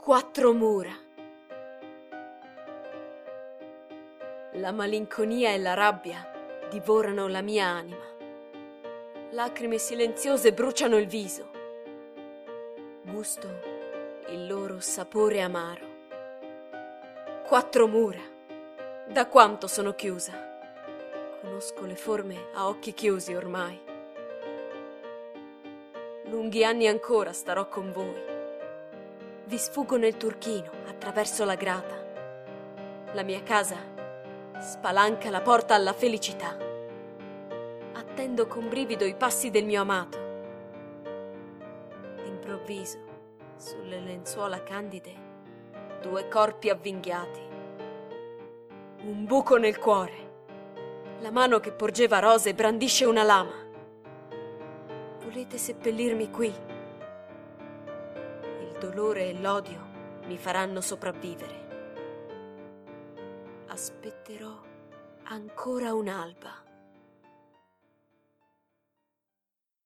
Quattro mura. La malinconia e la rabbia divorano la mia anima. Lacrime silenziose bruciano il viso. Gusto il loro sapore amaro. Quattro mura. Da quanto sono chiusa? Conosco le forme a occhi chiusi ormai. Lunghi anni ancora starò con voi. Vi sfuggo nel turchino, attraverso la grata. La mia casa spalanca la porta alla felicità. Attendo con brivido i passi del mio amato. D'improvviso, sulle lenzuola candide, due corpi avvinghiati. Un buco nel cuore. La mano che porgeva rose brandisce una lama. Volete seppellirmi qui? Il dolore e l'odio mi faranno sopravvivere. Aspetterò ancora un'alba.